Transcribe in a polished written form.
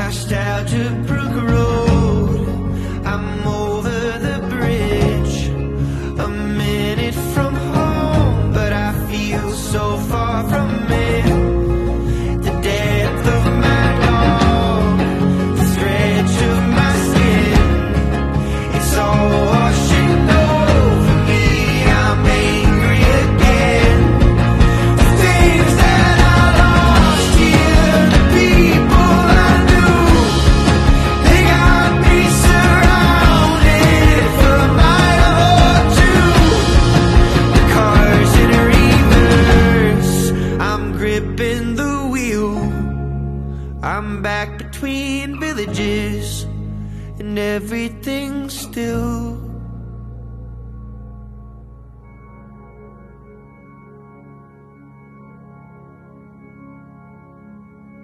crashed out to Brook Road. I'm over the bridge, a minute from home, but I feel so far from it. The depth of my dog, the stretch of my skin, it's all washing over me. I'm angry again. The things that I lost here, the people I knew, they got me surrounded for a mile or two. The car's in reverse, I'm gripping the wheel. I'm back between villages, and everything's still.